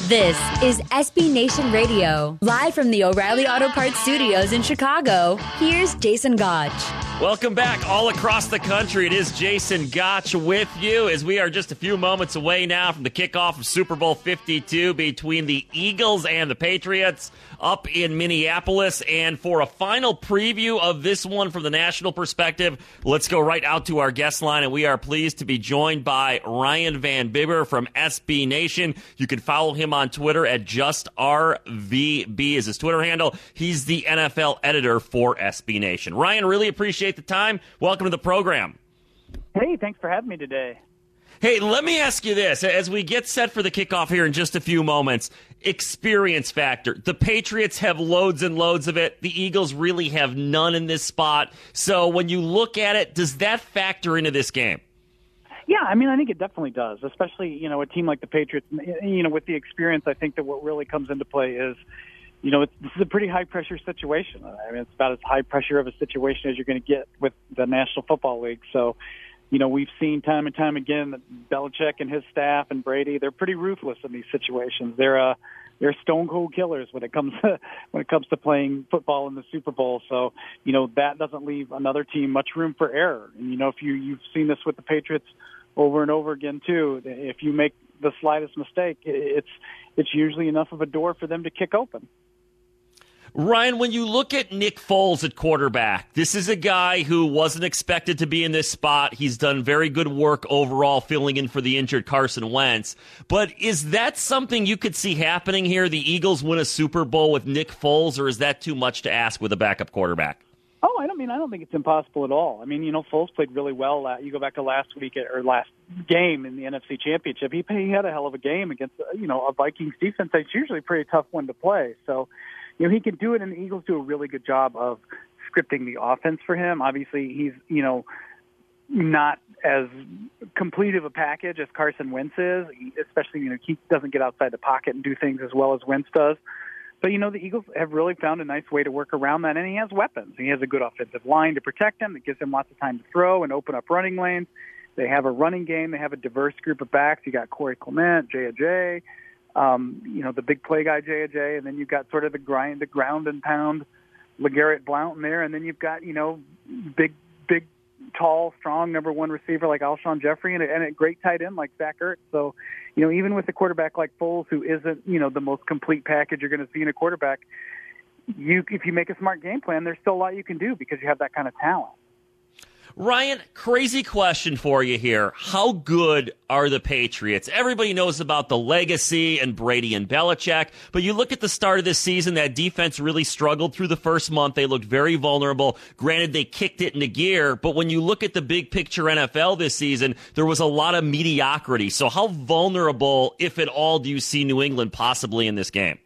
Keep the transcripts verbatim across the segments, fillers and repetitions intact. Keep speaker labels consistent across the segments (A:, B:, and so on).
A: This is S B Nation Radio, live from the O'Reilly Auto Parts Studios in Chicago. Here's Jason Gotch.
B: Welcome back all across the country. It is Jason Gotch with you as we are just a few moments away now from the kickoff of Super Bowl fifty-two between the Eagles and the Patriots up in Minneapolis. And for a final preview of this one from the national perspective, let's go right out to our guest line. And we are pleased to be joined by Ryan Van Bibber from S B Nation. You can follow him on Twitter at just R V B is his Twitter handle. He's the N F L editor for S B Nation. Ryan, really appreciate the time. Welcome to the program.
C: Hey, thanks for having me today.
B: Hey, let me ask you this. As we get set for the kickoff here in just a few moments, experience factor. The Patriots have loads and loads of it. The Eagles really have none in this spot. So when you look at it, does that factor into this game?
C: Yeah, I mean, I think it definitely does, especially, you know, a team like the Patriots, you know, with the experience. I think that what really comes into play is, you know, it's, this is a pretty high-pressure situation. I mean, it's about as high pressure of a situation as you're going to get with the National Football League. So, you know, we've seen time and time again that Belichick and his staff and Brady, they're pretty ruthless in these situations. They're uh, they're stone-cold killers when it comes to, when it comes to playing football in the Super Bowl. So, you know, that doesn't leave another team much room for error. And, you know, if you, you've seen this with the Patriots over and over again, too, if you make the slightest mistake, it's it's usually enough of a door for them to kick open.
B: Ryan, when you look at Nick Foles at quarterback, this is a guy who wasn't expected to be in this spot. He's done very good work overall filling in for the injured Carson Wentz. But is that something you could see happening here? The Eagles win a Super Bowl with Nick Foles, or is that too much to ask with a backup quarterback?
C: Oh, I don't mean I don't think it's impossible at all. I mean, you know, Foles played really well. Uh, you go back to last week or last game in the N F C Championship. He he had a hell of a game against you know a Vikings defense that's usually a pretty tough one to play. So, you know, he can do it, and the Eagles do a really good job of scripting the offense for him. Obviously, he's you know not as complete of a package as Carson Wentz is, especially you know he doesn't get outside the pocket and do things as well as Wentz does. But, you know, the Eagles have really found a nice way to work around that, and he has weapons. He has a good offensive line to protect him that gives him lots of time to throw and open up running lanes. They have a running game. They have a diverse group of backs. You got Corey Clement, J J, um, you know, the big play guy, J J, and then you've got sort of the grind, the ground and pound LeGarrette Blount in there, and then you've got, you know, big, big, tall, strong number one receiver like Alshon Jeffrey and a, and a great tight end like Zach Ertz. So, you know, even with a quarterback like Foles, who isn't, you know, the most complete package you're going to see in a quarterback, you if you make a smart game plan, there's still a lot you can do because you have that kind of talent.
B: Ryan, crazy question for you here. How good are the Patriots? Everybody knows about the legacy and Brady and Belichick, but you look at the start of this season, that defense really struggled through the first month. They looked very vulnerable. Granted, they kicked it into gear, but when you look at the big picture N F L this season, there was a lot of mediocrity. So how vulnerable, if at all, do you see New England possibly in this game?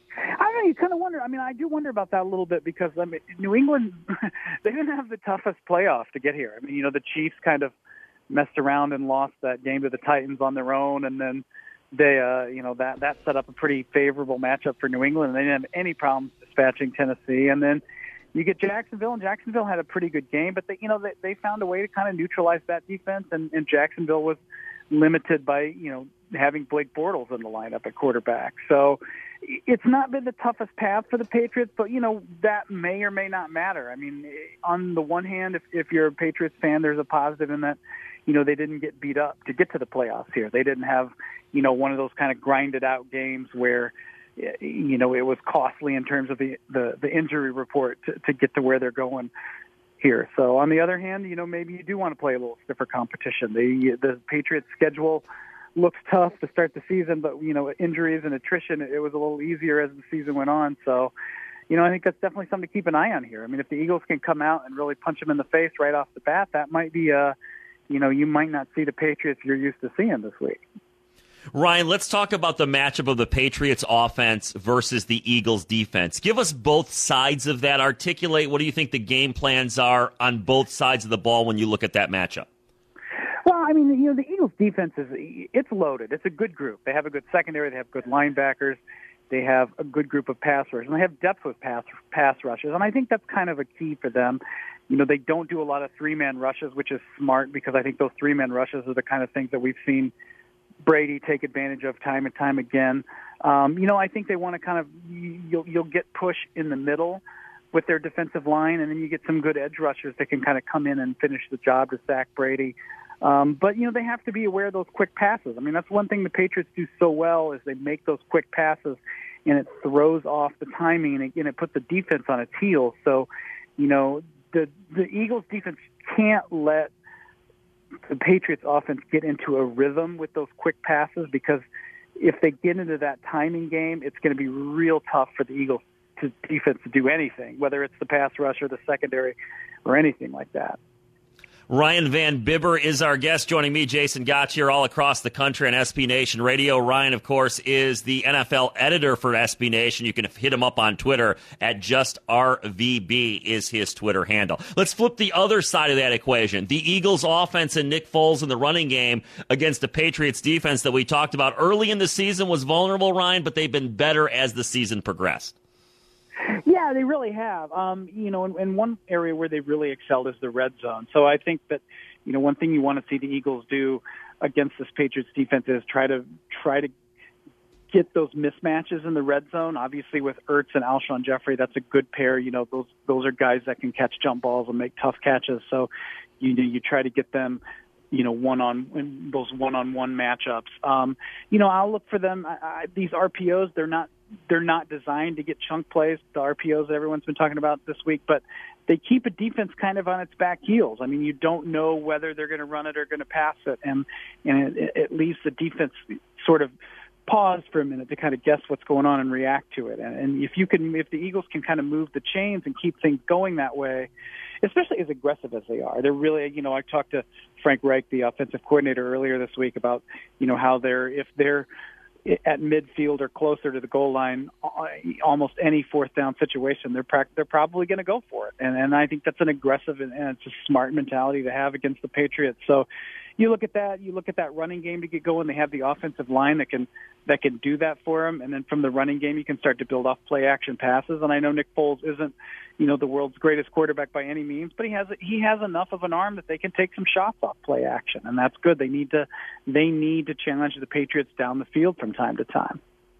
C: You kind of wonder. I mean, I do wonder about that a little bit because I mean, New England, they didn't have the toughest playoff to get here. I mean, you know, the Chiefs kind of messed around and lost that game to the Titans on their own, and then they, uh, you know, that that set up a pretty favorable matchup for New England. And they didn't have any problems dispatching Tennessee. And then you get Jacksonville, and Jacksonville had a pretty good game, but they, you know, they, they found a way to kind of neutralize that defense, and, and Jacksonville was limited by, you know, having Blake Bortles in the lineup at quarterback. So it's not been the toughest path for the Patriots, but, you know, that may or may not matter. I mean, on the one hand, if, if you're a Patriots fan, there's a positive in that, you know, they didn't get beat up to get to the playoffs here. They didn't have, you know, one of those kind of grinded out games where, you know, it was costly in terms of the, the, the injury report to, to get to where they're going here. So on the other hand, you know, maybe you do want to play a little stiffer competition. The, the Patriots schedule looks tough to start the season, but, you know, injuries and attrition, it was a little easier as the season went on. So, you know, I think that's definitely something to keep an eye on here. I mean, if the Eagles can come out and really punch them in the face right off the bat, that might be, uh, you know, you might not see the Patriots you're used to seeing this week.
B: Ryan, let's talk about the matchup of the Patriots offense versus the Eagles defense. Give us both sides of that. Articulate what do you think the game plans are on both sides of the ball when you look at that matchup?
C: Well, I mean, you know, the Eagles defense is, it's loaded. It's a good group. They have a good secondary. They have good linebackers. They have a good group of pass rushers. And they have depth with pass, pass rushes. And I think that's kind of a key for them. You know, they don't do a lot of three-man rushes, which is smart because I think those three-man rushes are the kind of things that we've seen Brady take advantage of time and time again. Um, you know, I think they want to kind of you'll you'll get push in the middle with their defensive line, and then you get some good edge rushers that can kind of come in and finish the job to sack Brady. Um, but, you know, they have to be aware of those quick passes. I mean, that's one thing the Patriots do so well is they make those quick passes, and it throws off the timing, and it, and it puts the defense on its heels. So, you know, the the Eagles' defense can't let the Patriots' offense get into a rhythm with those quick passes, because if they get into that timing game, it's going to be real tough for the Eagles to defense to do anything, whether it's the pass rush or the secondary or anything like that.
B: Ryan Van Bibber is our guest, joining me, Jason Gotch, here all across the country on S B Nation Radio. Ryan, of course, is the N F L editor for S B Nation. You can hit him up on Twitter at just R V B is his Twitter handle. Let's flip the other side of that equation. The Eagles' offense and Nick Foles in the running game against the Patriots' defense that we talked about early in the season was vulnerable, Ryan, but they've been better as the season progressed.
C: Yeah, they really have. Um, you know, and, and one area where they've really excelled is the red zone. So I think that, you know, one thing you want to see the Eagles do against this Patriots defense is try to try to get those mismatches in the red zone. Obviously, with Ertz and Alshon Jeffrey, that's a good pair. You know, those those are guys that can catch jump balls and make tough catches. So you know, you try to get them, you know, one on those one on one matchups. Um, you know, I'll look for them. I, I, these R P Os, they're not. They're not designed to get chunk plays, the R P Os that everyone's been talking about this week, but they keep a defense kind of on its back heels. I mean, you don't know whether they're going to run it or going to pass it, and and it, it leaves the defense sort of pause for a minute to kind of guess what's going on and react to it. And, and if you can, if the Eagles can kind of move the chains and keep things going that way, especially as aggressive as they are, they're really, you know, I talked to Frank Reich, the offensive coordinator, earlier this week about, you know, how they're if they're at midfield or closer to the goal line, almost any fourth down situation, they're pra- they're probably going to go for it. And, and I think that's an aggressive and, and it's a smart mentality to have against the Patriots. So you look at that, you look at that running game to get going. They have the offensive line that can that can do that for them. And then from the running game, you can start to build off play action passes. And I know Nick Foles isn't, you know, the world's greatest quarterback by any means, but he has he has enough of an arm that they can take some shots off play action, and that's good. They need to they need to challenge the Patriots down the field from time to time.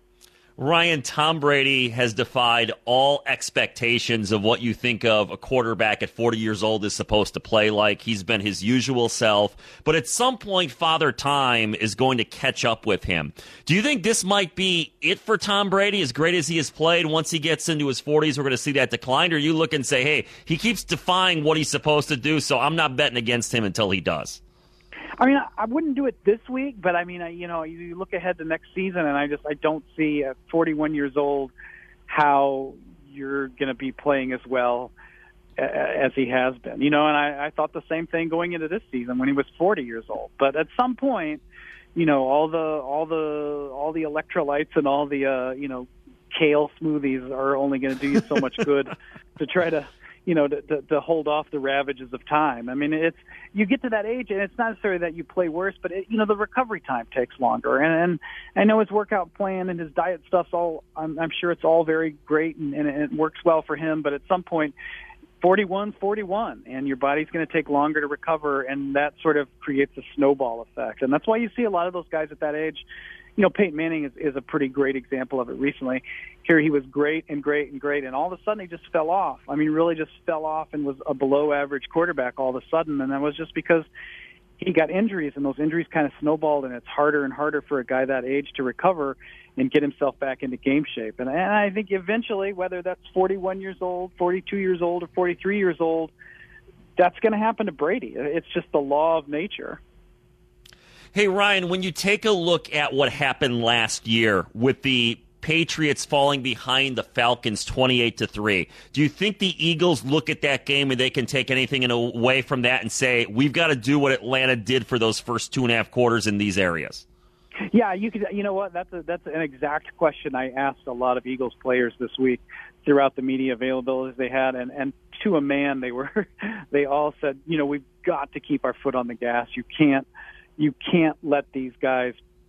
B: Ryan, Tom Brady has defied all expectations of what you think of a quarterback at forty years old is supposed to play like. He's been his usual self, but at some point, Father Time is going to catch up with him. Do you think this might be it for Tom Brady, as great as he has played? Once he gets into his forties, we're going to see that decline? Or you look and say, hey, he keeps defying what he's supposed to do, so I'm not betting against him until he does?
C: I mean, I wouldn't do it this week, but I mean, I, you know, you look ahead to next season, and I just I don't see at forty-one years old how you're going to be playing as well as he has been. You know, and I, I thought the same thing going into this season when he was forty years old. But at some point, you know, all the all the all the electrolytes and all the uh, you know kale smoothies are only going to do you so much good to try to. you know, to, to, to hold off the ravages of time. I mean, it's you get to that age, and it's not necessarily that you play worse, but, it, you know, the recovery time takes longer. And, and I know his workout plan and his diet stuff's all, I'm, I'm sure it's all very great, and, and it works well for him. But at some point, forty-one, forty-one, and your body's going to take longer to recover, and that sort of creates a snowball effect. And that's why you see a lot of those guys at that age. You know, Peyton Manning is, is a pretty great example of it recently. Here he was great and great and great, and all of a sudden he just fell off. I mean, really just fell off and was a below-average quarterback all of a sudden, and that was just because he got injuries, and those injuries kind of snowballed, and it's harder and harder for a guy that age to recover and get himself back into game shape. And, and I think eventually, whether that's forty-one years old, forty-two years old, or forty-three years old, that's going to happen to Brady. It's just the law of nature.
B: Hey, Ryan, when you take a look at what happened last year with the Patriots falling behind the Falcons twenty-eight to three, do you think the Eagles look at that game and they can take anything away from that and say, we've got to do what Atlanta did for those first two and a half quarters in these areas?
C: Yeah, you could. You know what? That's a, that's an exact question I asked a lot of Eagles players this week throughout the media availabilities they had, and, and to a man, they were they all said, you know, we've got to keep our foot on the gas. You can't. You can't let these guys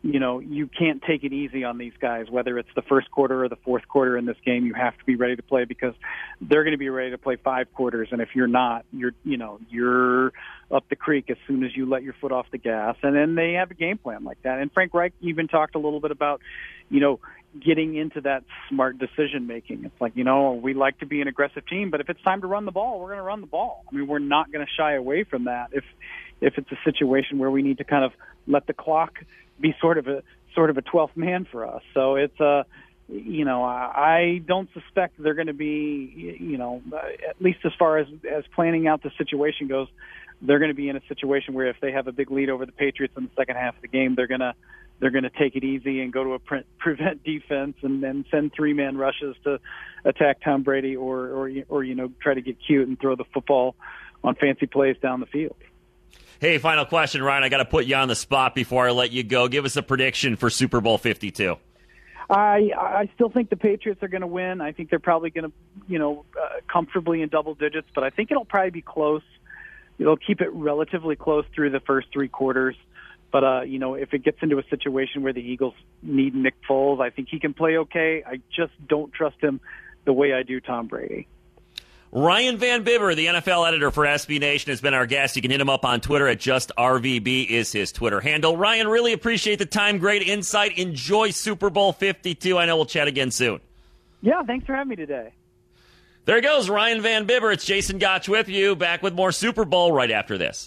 C: you know, you can't take it easy on these guys, whether it's the first quarter or the fourth quarter in this game. You have to be ready to play because they're going to be ready to play five quarters. And if you're not, you're, you know, you're up the creek as soon as you let your foot off the gas. And then they have a game plan like that. And Frank Reich even talked a little bit about, you know, getting into that smart decision making. It's like, you know, we like to be an aggressive team, but if it's time to run the ball, we're going to run the ball. I mean, we're not going to shy away from that if, if it's a situation where we need to kind of let the clock be sort of a sort of a twelfth man for us. So it's a, you know, I don't suspect they're going to be, you know, at least as far as as planning out the situation goes, they're going to be in a situation where if they have a big lead over the Patriots in the second half of the game, they're going to they're going to take it easy and go to a pre- prevent defense and then send three man rushes to attack Tom Brady or or or you know try to get cute and throw the football on fancy plays down the field.
B: Hey, final question, Ryan. I got to put you on the spot before I let you go. Give us a prediction for Super Bowl fifty-two.
C: I I still think the Patriots are going to win. I think they're probably going to, you know, uh, comfortably in double digits, but I think it'll probably be close. They'll keep it relatively close through the first three quarters. But, uh, you know, if it gets into a situation where the Eagles need Nick Foles, I think he can play okay. I just don't trust him the way I do Tom Brady.
B: Ryan Van Bibber, the N F L editor for S B Nation, has been our guest. You can hit him up on Twitter at just R V B is his Twitter handle. Ryan, really appreciate the time. Great insight. Enjoy Super Bowl fifty-two. I know we'll chat again soon.
C: Yeah, thanks for having me today.
B: There he goes, Ryan Van Bibber. It's Jason Gotch with you. Back with more Super Bowl right after this.